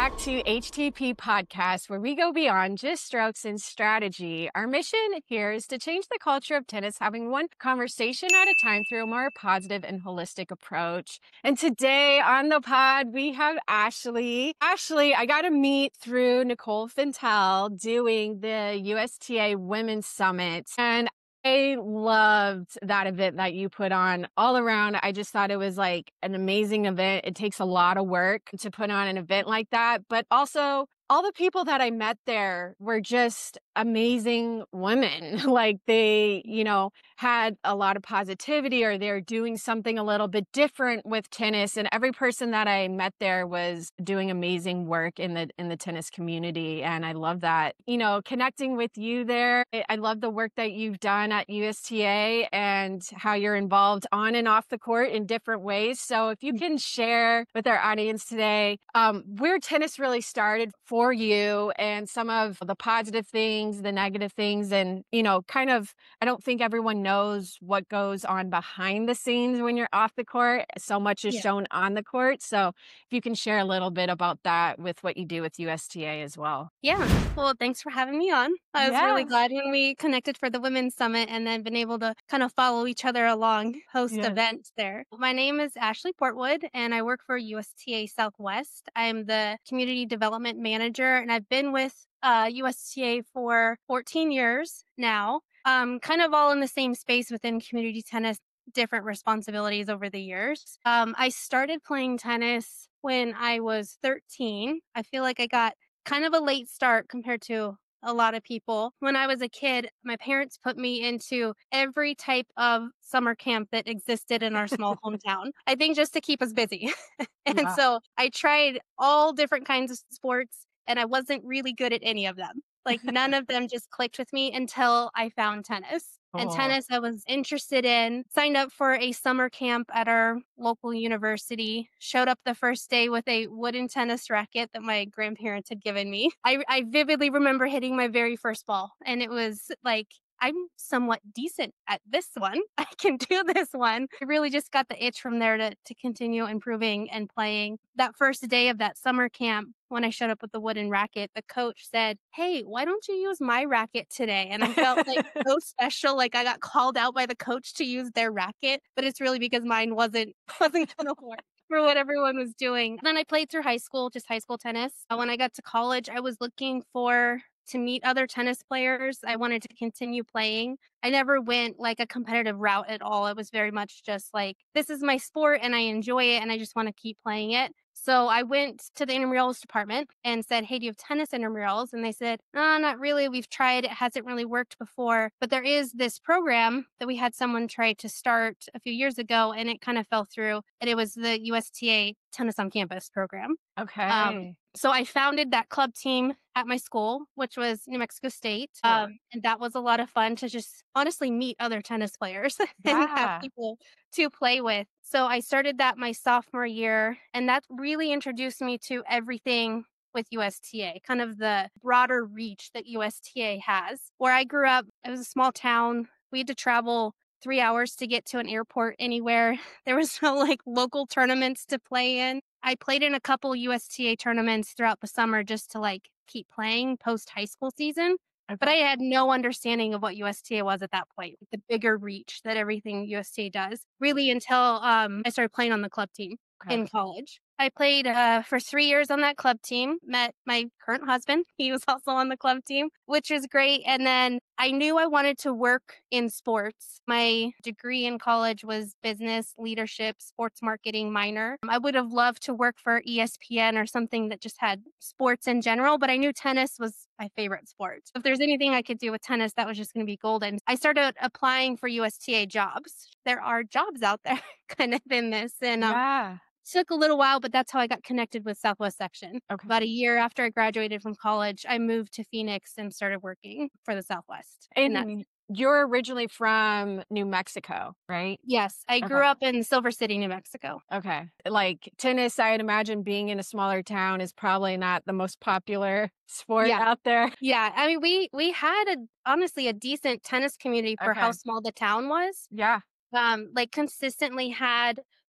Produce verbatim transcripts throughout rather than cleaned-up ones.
back to H T P Podcast, where we go beyond just strokes and strategy. Our mission here is to change the culture of tennis, having one conversation at a time through a more positive and holistic approach. And today on the pod, we have Ashley. Ashley, I got to meet through Nicole Fintel doing the U S T A Women's Summit. And I loved that event that you put on all around. I just thought it was like an amazing event. It takes a lot of work to put on an event like that, but also all the people that I met there were just amazing women. Like they, you know, had a lot of positivity, or they're doing something a little bit different with tennis. And every person that I met there was doing amazing work in the in the tennis community. And I love that, you know, connecting with you there. I I love the work that you've done at U S T A and how you're involved on and off the court in different ways. So if you can share with our audience today um, where tennis really started for you and some of the positive things, the negative things, and, you know, kind of, I don't think everyone knows what goes on behind the scenes when you're off the court. So much is Yeah. shown on the court. So if you can share a little bit about that with what you do with U S T A as well. Yeah. Well, thanks for having me on. I was really Yes. glad when we connected for the Women's Summit and then been able to kind of follow each other along post Yes. events there. My name is Ashley Portwood and I work for U S T A Southwest. I'm the Community Development Manager and I've been with uh, U S T A for fourteen years now. Um, kind of all in the same space within community tennis, different responsibilities over the years. Um, I started playing tennis when I was thirteen. I feel like I got kind of a late start compared to a lot of people. When I was a kid, my parents put me into every type of summer camp that existed in our small hometown. I think just to keep us busy. and Yeah. so I tried all different kinds of sports and I wasn't really good at any of them. Like none of them just clicked with me until I found tennis. And Oh. tennis I was interested in, signed up for a summer camp at our local university, showed up the first day with a wooden tennis racket that my grandparents had given me. I, I vividly remember hitting my very first ball, and it was like, I'm somewhat decent at this one. I can do this one. I really just got the itch from there to, to continue improving and playing. That first day of that summer camp, when I showed up with the wooden racket, the coach said, "Hey, why don't you use my racket today?" And I felt like so special, like I got called out by the coach to use their racket, but it's really because mine wasn't wasn't gonna work for what everyone was doing. Then I played through high school, just high school tennis. Uh, When I got to college, I was looking for to meet other tennis players. I wanted to continue playing. I never went like a competitive route at all. It was very much just like, this is my sport and I enjoy it and I just want to keep playing it. So I went to the intramurals department and said, "Hey, do you have tennis intramurals?" And they said, "No, not really. We've tried. It hasn't really worked before. But there is this program that we had someone try to start a few years ago and it kind of fell through. And it was the U S T A Tennis on Campus program." Okay. Um, so I founded that club team at my school, which was New Mexico State. Um, and that was a lot of fun to just honestly meet other tennis players and have Yeah. people to play with. So I started that my sophomore year, and that really introduced me to everything with U S T A, kind of the broader reach that U S T A has. Where I grew up, it was a small town. We had to travel three hours to get to an airport anywhere. There was no like local tournaments to play in. I played in a couple U S T A tournaments throughout the summer just to like keep playing post high school season. But I had no understanding of what U S T A was at that point, the bigger reach that everything U S T A does, really until um, I started playing on the club team Okay. in college. I played uh, for three years on that club team, met my current husband. He was also on the club team, which was great. And then I knew I wanted to work in sports. My degree in college was business, leadership, sports marketing minor. I would have loved to work for E S P N or something that just had sports in general, but I knew tennis was my favorite sport. If there's anything I could do with tennis, that was just going to be golden. I started applying for U S T A jobs. There are jobs out there kind of in this. And um, Yeah. took a little while, but that's how I got connected with Southwest Section. Okay. About a year after I graduated from college, I moved to Phoenix and started working for the Southwest. And that's, And you're originally from New Mexico, right? yes, I grew Okay. up in Silver City, New Mexico. Okay. Like tennis, I'd imagine being in a smaller town is probably not the most popular sport Yeah. out there. Yeah, I mean, we we had a honestly a decent tennis community for how Okay. small the town was. Yeah. Um, like consistently had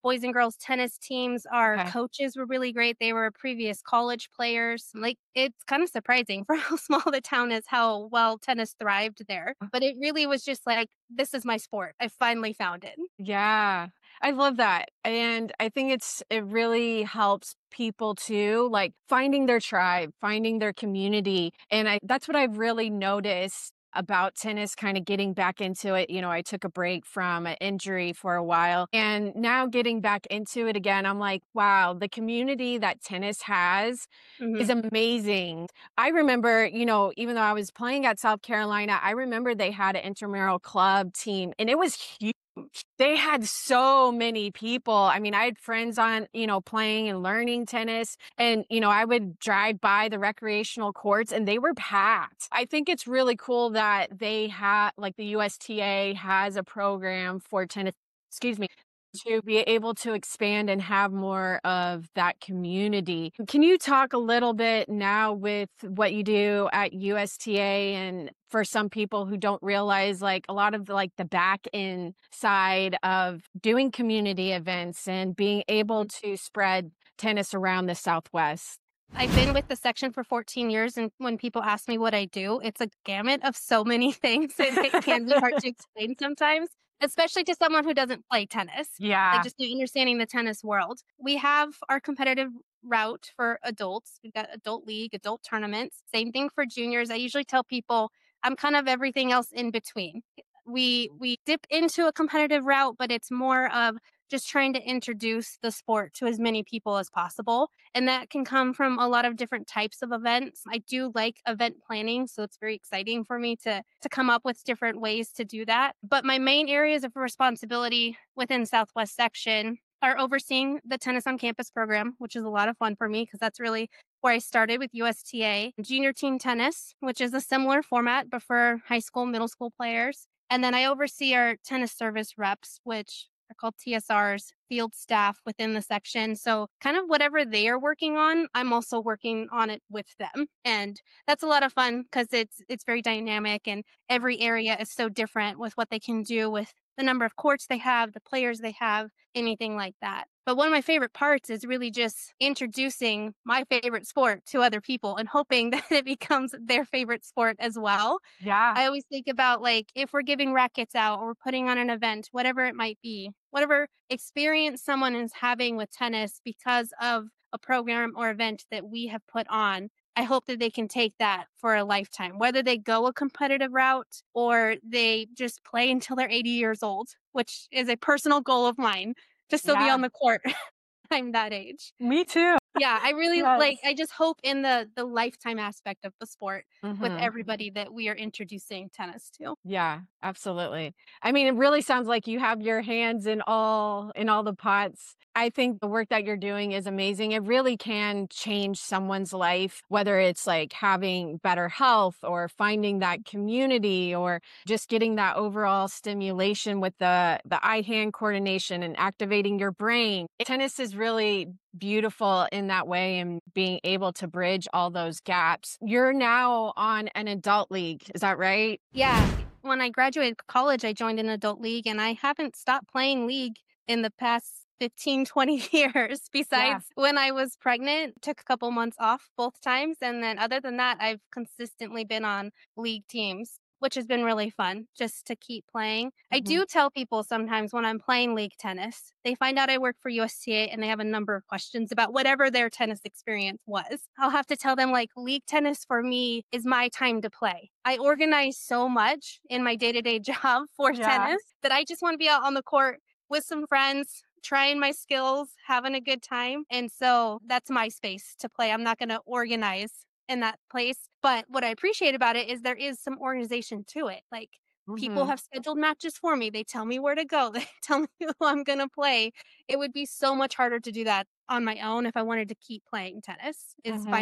boys and girls tennis teams. Our Okay. coaches were really great. They were previous college players. Like, it's kind of surprising for how small the town is, how well tennis thrived there. But it really was just like, this is my sport. I finally found it. Yeah. I love that. And I think it's it really helps people too, like finding their tribe, finding their community. And I that's what I've really noticed about tennis, kind of getting back into it. You know, I took a break from an injury for a while and now getting back into it again. I'm like, wow, the community that tennis has is Mhm. amazing. I remember, you know, even though I was playing at South Carolina, I remember they had an intramural club team and it was huge. They had so many people. I mean, I had friends on, you know, playing and learning tennis. And, you know, I would drive by the recreational courts and they were packed. I think it's really cool that they have, like, the U S T A has a program for tennis, excuse me, to be able to expand and have more of that community. Can you talk a little bit now with what you do at U S T A, and for some people who don't realize, like, a lot of the, like the back end side of doing community events and being able to spread tennis around the Southwest? I've been with the section for fourteen years, and when people ask me what I do, it's a gamut of so many things, and it can be hard to explain sometimes, especially to someone who doesn't play tennis, like, Yeah. just understanding the tennis world. We have our competitive route for adults. We've got adult league, adult tournaments. Same thing for juniors. I usually tell people I'm kind of everything else in between. We we dip into a competitive route, but it's more of just trying to introduce the sport to as many people as possible. And that can come from a lot of different types of events. I do like event planning, so it's very exciting for me to to come up with different ways to do that. But my main areas of responsibility within Southwest Section are overseeing the tennis on campus program, which is a lot of fun for me because that's really where I started with U S T A. Junior team tennis, which is a similar format but for high school, middle school players. And then I oversee our tennis service reps, which are called T S Rs, field staff within the section. So, kind of whatever they are working on, I'm also working on it with them. And that's a lot of fun because it's it's very dynamic and every area is so different with what they can do with the number of courts they have, the players they have, anything like that. But one of my favorite parts is really just introducing my favorite sport to other people and hoping that it becomes their favorite sport as well. Yeah. I always think about, like, if we're giving rackets out or we're putting on an event, whatever it might be, whatever experience someone is having with tennis because of a program or event that we have put on, I hope that they can take that for a lifetime, whether they go a competitive route or they just play until they're eighty years old, which is a personal goal of mine to still be Yeah. on the court. I'm that age. Me too. Yeah, I really like Yes. I just hope in the the lifetime aspect of the sport with Mhm. everybody that we are introducing tennis to. Yeah, absolutely. I mean, it really sounds like you have your hands in all in all the pots. I think the work that you're doing is amazing. It really can change someone's life, whether it's like having better health or finding that community or just getting that overall stimulation with the the eye-hand coordination and activating your brain. Tennis is really beautiful in that way and being able to bridge all those gaps. You're now on an adult league, is that right? Yeah, when I graduated college, I joined an adult league and I haven't stopped playing league in the past fifteen, twenty years. Yeah. Besides when I was pregnant, took a couple months off both times. And then other than that, I've consistently been on league teams, which has been really fun just to keep playing. I Mhm. do tell people sometimes when I'm playing league tennis, they find out I work for U S T A and they have a number of questions about whatever their tennis experience was. I'll have to tell them, like, league tennis for me is my time to play. I organize so much in my day to day job for Yeah. tennis that I just want to be out on the court with some friends, trying my skills, having a good time. And so that's my space to play. I'm not going to organize in that place. But what I appreciate about it is there is some organization to it. Like, people Mhm. have scheduled matches for me. They tell me where to go. They tell me who I'm going to play. It would be so much harder to do that on my own if I wanted to keep playing tennis, is Mhm. finding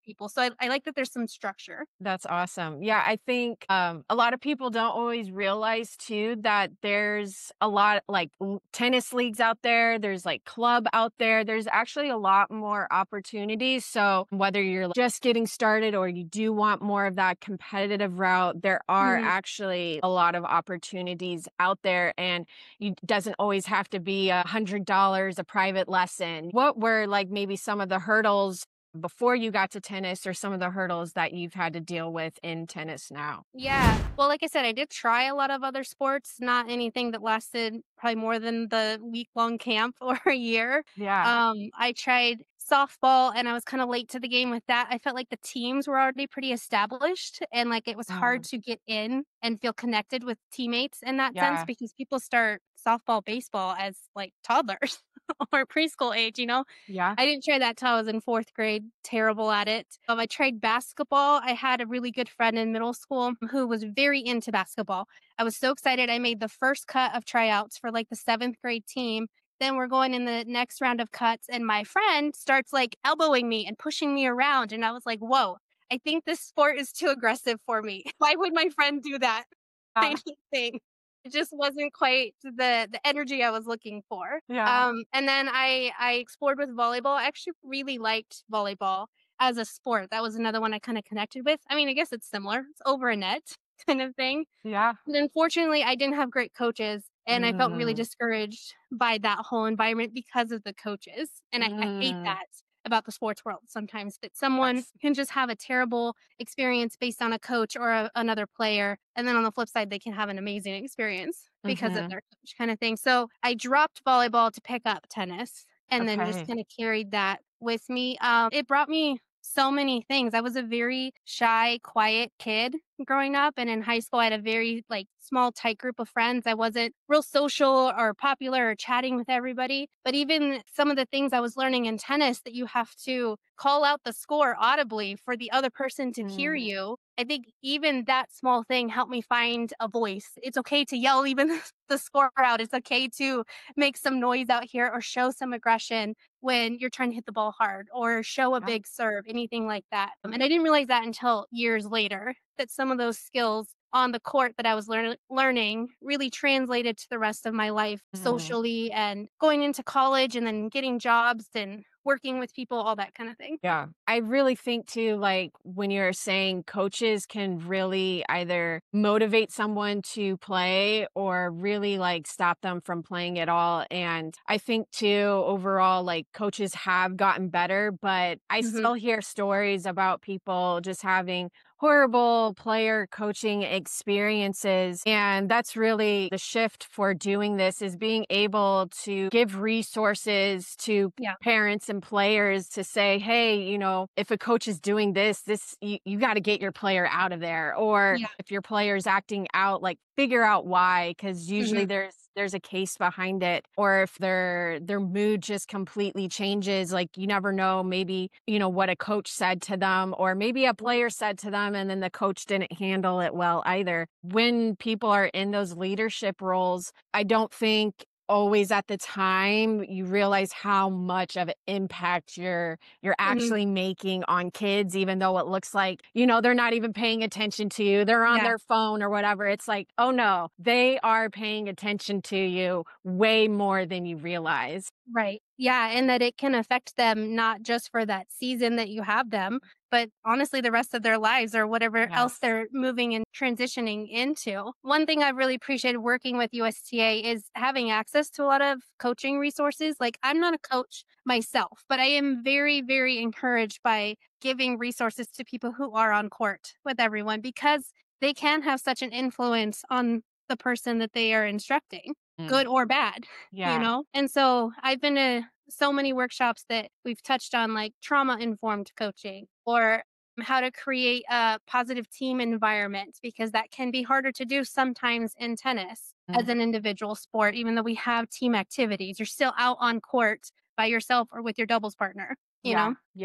people. So I, I like that there's some structure. That's awesome. Yeah, I think um, a lot of people don't always realize too that there's a lot like l- tennis leagues out there. There's like club out there. There's actually a lot more opportunities. So whether you're just getting started or you do want more of that competitive route, there are Mhm. actually a lot of opportunities out there, and you doesn't always have to be a hundred dollars a private lesson. What were like maybe some of the hurdles before you got to tennis, or some of the hurdles that you've had to deal with in tennis now? Yeah. Well, like I said, I did try a lot of other sports, not anything that lasted probably more than the week long camp or a year. Yeah. Um, I tried softball and I was kind of late to the game with that. I felt like the teams were already pretty established and like it was hard Mm, to get in and feel connected with teammates in that sense yeah. because people start softball, baseball as like toddlers or preschool age, you know? Yeah. I didn't try that till I was in fourth grade, terrible at it. Um, I tried basketball. I had a really good friend in middle school who was very into basketball. I was so excited. I made the first cut of tryouts for like the seventh grade team. Then we're going in the next round of cuts, and my friend starts like elbowing me and pushing me around. And I was like, whoa, I think this sport is too aggressive for me. Why would my friend do that Uh, kind of thing? It just wasn't quite the the energy I was looking for. yeah. Um, and then I I explored with volleyball. I actually really liked volleyball as a sport. That was another one I kind of connected with. I mean, I guess it's similar. It's over a net kind of thing. Yeah. But unfortunately, I didn't have great coaches, and I felt really Mm, discouraged by that whole environment because of the coaches. And I, I hate mm, that about the sports world sometimes that someone yes. can just have a terrible experience based on a coach or a, another player. And then on the flip side, they can have an amazing experience because of Hmm. their coach kind of thing. So I dropped volleyball to pick up tennis and then just Okay. kind of carried that with me. Um, it brought me so many things. I was a very shy, quiet kid growing up, and in high school I had a very like small tight group of friends. I wasn't real social or popular or chatting with everybody, but even some of the things I was learning in tennis that you have to call out the score audibly for the other person to hear Mm, you. I think even that small thing helped me find a voice. It's okay to yell even the score out. It's okay to make some noise out here or show some aggression when you're trying to hit the ball hard or show a yeah. big serve, anything like that. Um, and I didn't realize that until years later that some of those skills on the court that I was learn- learning really translated to the rest of my life Mm. socially and going into college and then getting jobs and working with people, all that kind of thing. Yeah. I really think too, like when you're saying coaches can really either motivate someone to play or really like stop them from playing at all. And I think too, overall, like coaches have gotten better, but I Hmm. still hear stories about people just having horrible player coaching experiences. And that's really the shift for doing this, is being able to give resources to Yeah. parents and players to say, hey, you know, if a coach is doing this, this, you, you got to get your player out of there. Or Yeah. if your player's acting out, like figure out why, because usually Hmm. there's there's a case behind it. Or if their their mood just completely changes, like you never know, maybe, you know, what a coach said to them, or maybe a player said to them and then the coach didn't handle it well either. When people are in those leadership roles, I don't think always at the time you realize how much of an impact you're you're Hmm. actually making on kids, even though it looks like, you know, they're not even paying attention to you, they're on Yeah. their phone or whatever. It's like, oh no, they are paying attention to you way more than you realize. Right. Yeah, and that it can affect them not just for that season that you have them, but honestly the rest of their lives or whatever else Yes. they're moving and transitioning into. One thing I've really appreciated working with U S T A is having access to a lot of coaching resources. Like I'm not a coach myself, but I am very very encouraged by giving resources to people who are on court with everyone because they can have such an influence on the person that they are instructing, Mm. good or bad, you Yeah. know? And so I've been to so many workshops that we've touched on like trauma informed coaching or how to create a positive team environment because that can be harder to do sometimes in tennis as Mm. an individual sport even though we have team activities, you're still out on court by yourself or with your doubles partner, you Yeah. know? Yeah.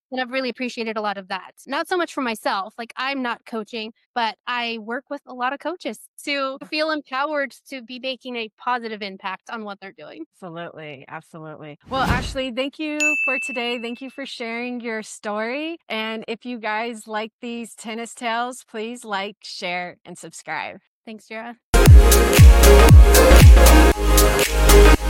And I've really appreciated a lot of that. Not so much for myself, like I'm not coaching, but I work with a lot of coaches to feel empowered to be making a positive impact on what they're doing. Absolutely. Absolutely. Well, Ashley, thank you for today. Thank you for sharing your story. And if you guys like these tennis tales, please like, share, and subscribe. Thanks, Jara.